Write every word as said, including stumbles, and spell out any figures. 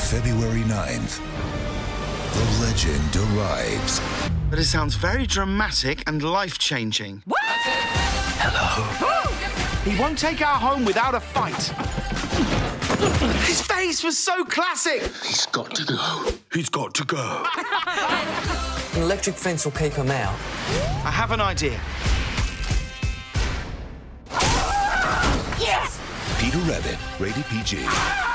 February ninth, the legend arrives. But it sounds very dramatic and life-changing. Hello. He won't take our home without a fight. His face was so classic. He's got to go. He's got to go. An electric fence will keep him out. I have an idea. Peter Rabbit, rated P G.